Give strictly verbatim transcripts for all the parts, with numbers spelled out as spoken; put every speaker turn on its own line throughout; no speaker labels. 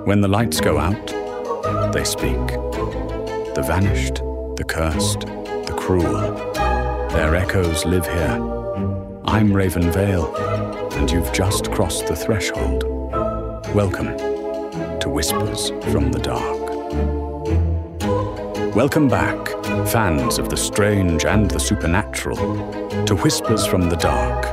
When the lights go out, they speak. The vanished, the cursed, the cruel, their echoes live here. I'm Raven Vale, and you've just crossed the threshold. Welcome to Whispers from the Dark. Welcome back, fans of the strange and the supernatural, to Whispers from the Dark.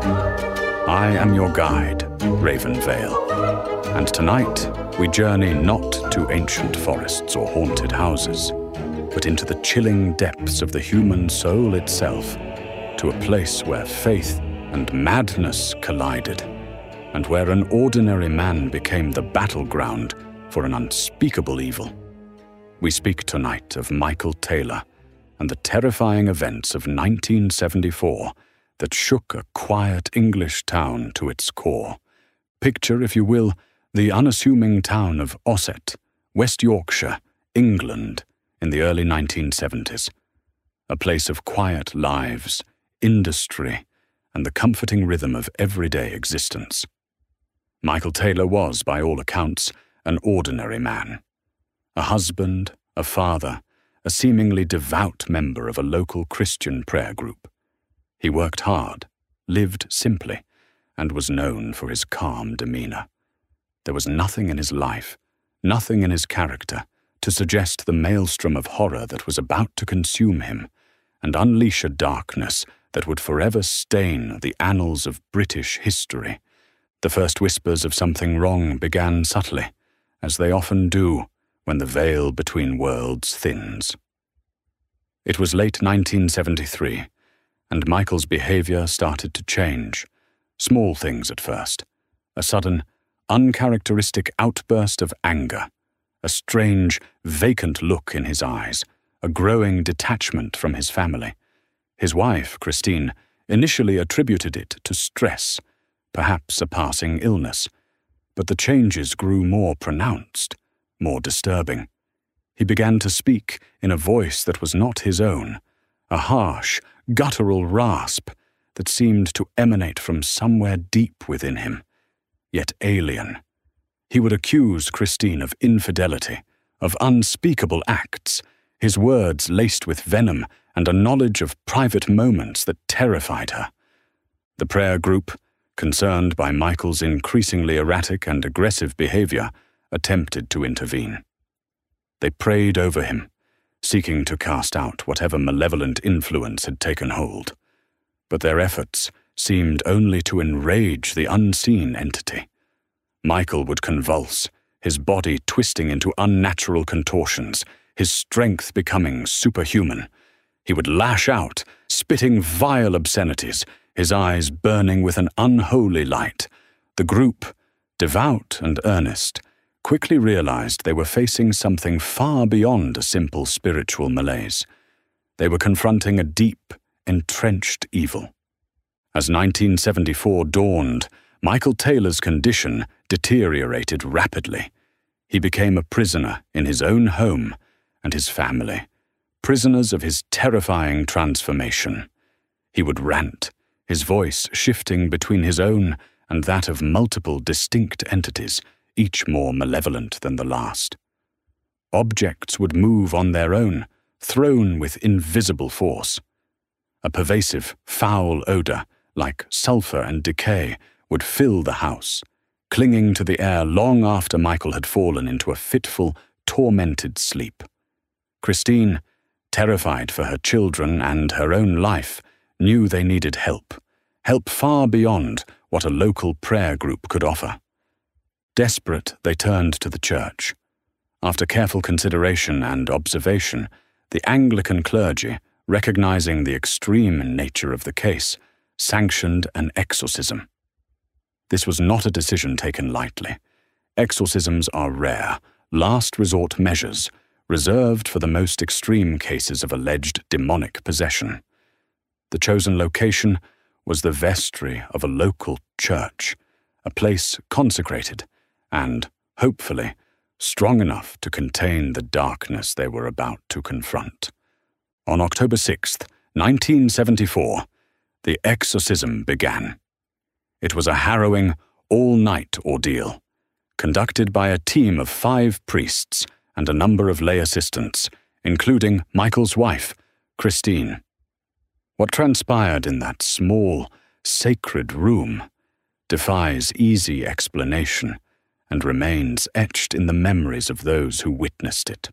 I am your guide, Raven Vale, and tonight we journey not to ancient forests or haunted houses, but into the chilling depths of the human soul itself, to a place where faith and madness collided, and where an ordinary man became the battleground for an unspeakable evil. We speak tonight of Michael Taylor and the terrifying events of nineteen seventy-four that shook a quiet English town to its core. Picture, if you will, the unassuming town of Ossett, West Yorkshire, England, in the early nineteen seventies. A place of quiet lives, industry, and the comforting rhythm of everyday existence. Michael Taylor was, by all accounts, an ordinary man. A husband, a father, a seemingly devout member of a local Christian prayer group. He worked hard, lived simply, and was known for his calm demeanor. There was nothing in his life, nothing in his character, to suggest the maelstrom of horror that was about to consume him and unleash a darkness that would forever stain the annals of British history. The first whispers of something wrong began subtly, as they often do when the veil between worlds thins. It was late nineteen seventy-three, and Michael's behavior started to change. Small things at first. A sudden, uncharacteristic outburst of anger, a strange, vacant look in his eyes, a growing detachment from his family. His wife, Christine, initially attributed it to stress, perhaps a passing illness, but the changes grew more pronounced, more disturbing. He began to speak in a voice that was not his own, a harsh, guttural rasp that seemed to emanate from somewhere deep within him, yet alien. He would accuse Christine of infidelity, of unspeakable acts, his words laced with venom and a knowledge of private moments that terrified her. The prayer group, concerned by Michael's increasingly erratic and aggressive behavior, attempted to intervene. They prayed over him, seeking to cast out whatever malevolent influence had taken hold. But their efforts seemed only to enrage the unseen entity. Michael would convulse, his body twisting into unnatural contortions, his strength becoming superhuman. He would lash out, spitting vile obscenities, his eyes burning with an unholy light. The group, devout and earnest, quickly realized they were facing something far beyond a simple spiritual malaise. They were confronting a deep, entrenched evil. As nineteen seventy-four dawned, Michael Taylor's condition deteriorated rapidly. He became a prisoner in his own home and his family, prisoners of his terrifying transformation. He would rant, his voice shifting between his own and that of multiple distinct entities, each more malevolent than the last. Objects would move on their own, thrown with invisible force. A pervasive, foul odor, like sulfur and decay, would fill the house, clinging to the air long after Michael had fallen into a fitful, tormented sleep. Christine, terrified for her children and her own life, knew they needed help, help far beyond what a local prayer group could offer. Desperate, they turned to the church. After careful consideration and observation, the Anglican clergy, recognizing the extreme nature of the case, sanctioned an exorcism. This was not a decision taken lightly. Exorcisms are rare, last-resort measures, reserved for the most extreme cases of alleged demonic possession. The chosen location was the vestry of a local church, a place consecrated and, hopefully, strong enough to contain the darkness they were about to confront. On October sixth, nineteen seventy-four, the exorcism began. It was a harrowing, all-night ordeal, conducted by a team of five priests and a number of lay assistants, including Michael's wife, Christine. What transpired in that small, sacred room defies easy explanation and remains etched in the memories of those who witnessed it.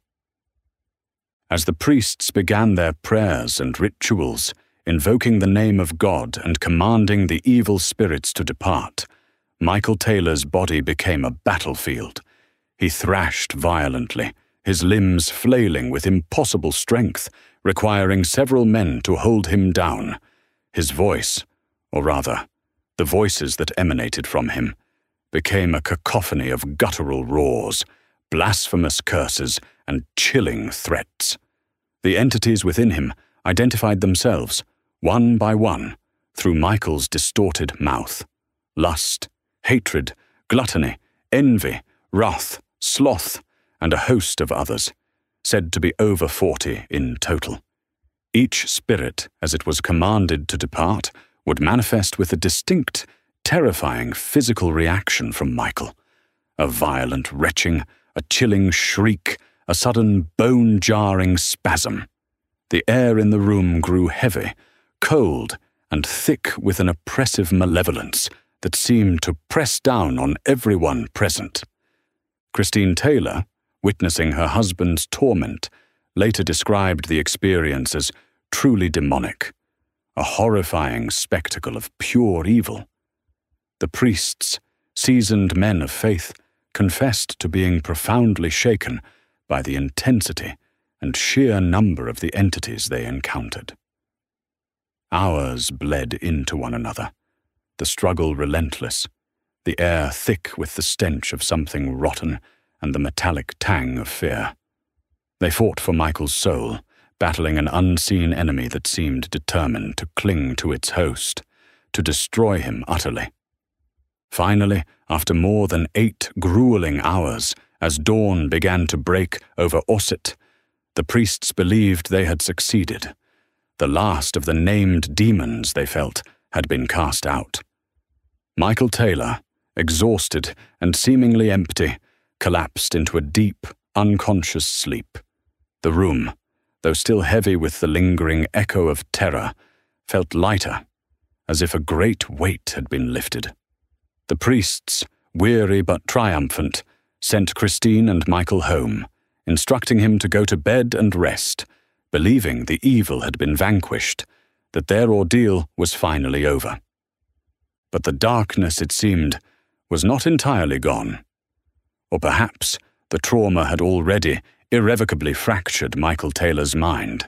As the priests began their prayers and rituals, invoking the name of God and commanding the evil spirits to depart, Michael Taylor's body became a battlefield. He thrashed violently, his limbs flailing with impossible strength, requiring several men to hold him down. His voice, or rather, the voices that emanated from him, became a cacophony of guttural roars, blasphemous curses, and chilling threats. The entities within him identified themselves, one by one, through Michael's distorted mouth. Lust, hatred, gluttony, envy, wrath, sloth, and a host of others, said to be over forty in total. Each spirit, as it was commanded to depart, would manifest with a distinct, terrifying physical reaction from Michael. A violent retching, a chilling shriek, a sudden bone-jarring spasm. The air in the room grew heavy, cold, and thick with an oppressive malevolence that seemed to press down on everyone present. Christine Taylor, witnessing her husband's torment, later described the experience as truly demonic, a horrifying spectacle of pure evil. The priests, seasoned men of faith, confessed to being profoundly shaken by the intensity and sheer number of the entities they encountered. Hours bled into one another, the struggle relentless, the air thick with the stench of something rotten and the metallic tang of fear. They fought for Michael's soul, battling an unseen enemy that seemed determined to cling to its host, to destroy him utterly. Finally, after more than eight grueling hours, as dawn began to break over Osset, the priests believed they had succeeded. The last of the named demons, they felt, had been cast out. Michael Taylor, exhausted and seemingly empty, collapsed into a deep, unconscious sleep. The room, though still heavy with the lingering echo of terror, felt lighter, as if a great weight had been lifted. The priests, weary but triumphant, sent Christine and Michael home, instructing him to go to bed and rest, believing the evil had been vanquished, that their ordeal was finally over. But the darkness, it seemed, was not entirely gone. Or perhaps the trauma had already irrevocably fractured Michael Taylor's mind.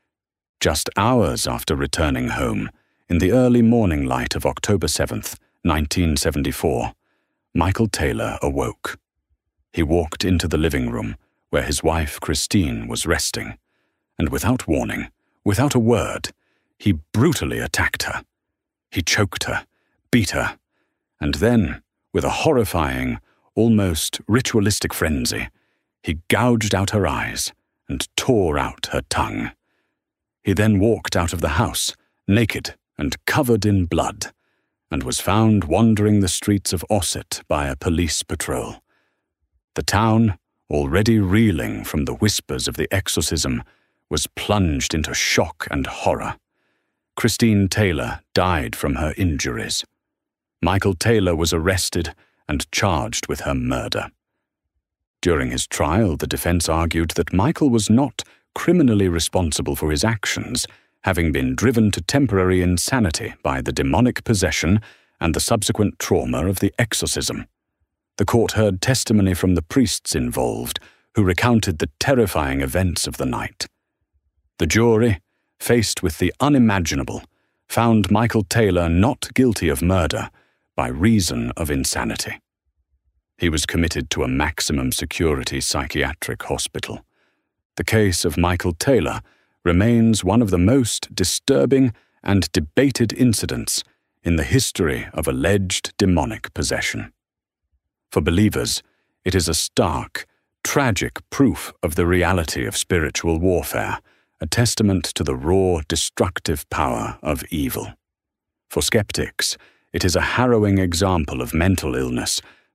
Just hours after returning home, in the early morning light of October seventh, nineteen seventy-four, Michael Taylor awoke. He walked into the living room where his wife Christine was resting, and without warning, without a word, he brutally attacked her. He choked her, beat her, and then, with a horrifying, almost ritualistic frenzy, he gouged out her eyes and tore out her tongue. He then walked out of the house, naked and covered in blood, and was found wandering the streets of Osset by a police patrol. The town, already reeling from the whispers of the exorcism, was plunged into shock and horror. Christine Taylor died from her injuries. Michael Taylor was arrested and charged with her murder. During his trial, the defense argued that Michael was not criminally responsible for his actions, having been driven to temporary insanity by the demonic possession and the subsequent trauma of the exorcism. The court heard testimony from the priests involved, who recounted the terrifying events of the night. The jury, faced with the unimaginable, found Michael Taylor not guilty of murder by reason of insanity. He was committed to a maximum security psychiatric hospital. The case of Michael Taylor remains one of the most disturbing and debated incidents in the history of alleged demonic possession. For believers, it is a stark, tragic proof of the reality of spiritual warfare, a testament to the raw, destructive power of evil. For skeptics, it is a harrowing example of mental illness,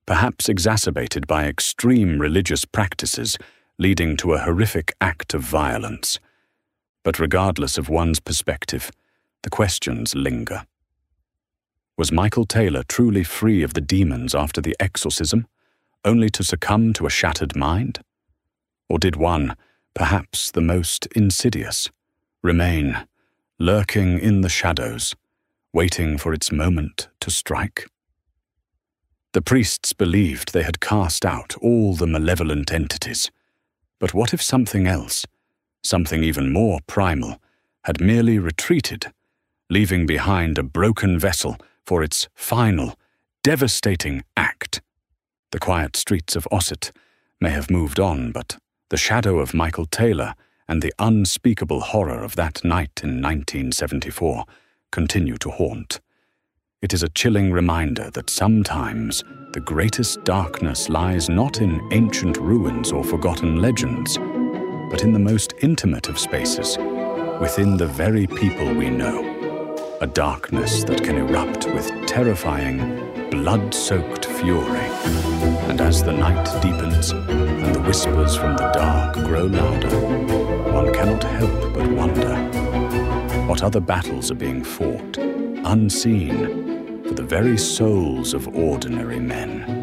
perhaps exacerbated by extreme religious practices leading to a horrific act of violence. But regardless of one's perspective, the questions linger. Was Michael Taylor truly free of the demons after the exorcism, only to succumb to a shattered mind? Or did one, perhaps the most insidious, remain, lurking in the shadows, waiting for its moment to strike? The priests believed they had cast out all the malevolent entities. But what if something else, something even more primal, had merely retreated, leaving behind a broken vessel for its final, devastating act? The quiet streets of Ossett may have moved on, but the shadow of Michael Taylor and the unspeakable horror of that night in nineteen seventy-four continue to haunt. It is a chilling reminder that sometimes the greatest darkness lies not in ancient ruins or forgotten legends, but in the most intimate of spaces, within the very people we know. A darkness that can erupt with terrifying, blood-soaked fury. And as the night deepens and the whispers from the dark grow louder, one cannot help but wonder what other battles are being fought, unseen, for the very souls of ordinary men.